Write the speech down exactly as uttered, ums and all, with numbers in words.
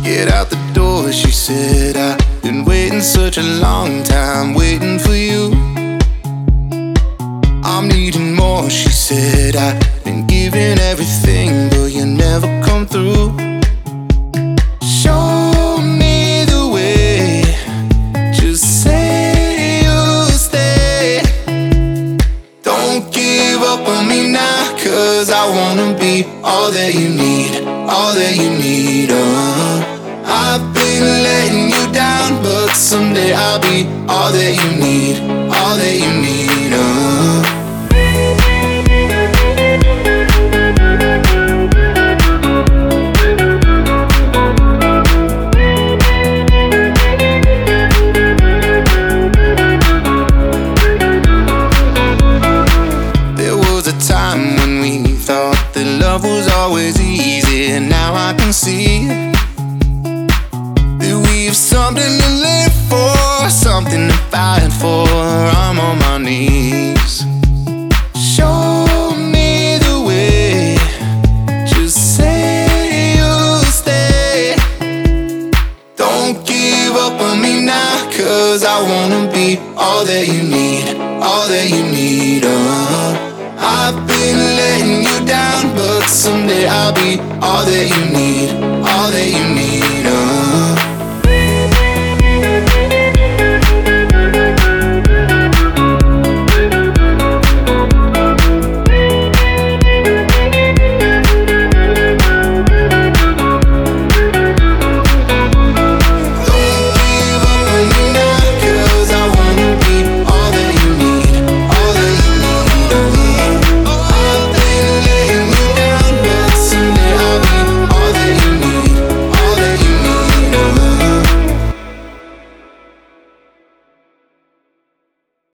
Get out the door, she said, I've been waiting such a long time, waiting for you. I'm needing more, she said, I've been giving everything, but you never come through. Show me the way, just say you'll stay. Don't give up on me now, cause I wanna be all that you need, all that you need, uh. I've been letting you down, but someday I'll be all that you need, all that you need, uh. There was a time when we thought that love was always easy, and now I can see something to live for, something to fight for. I'm on my knees. Show me the way, just say you'll stay. Don't give up on me now, cause I wanna be all that you need, all that you need, uh. I've been letting you down, but someday I'll be all that you need, all that you need.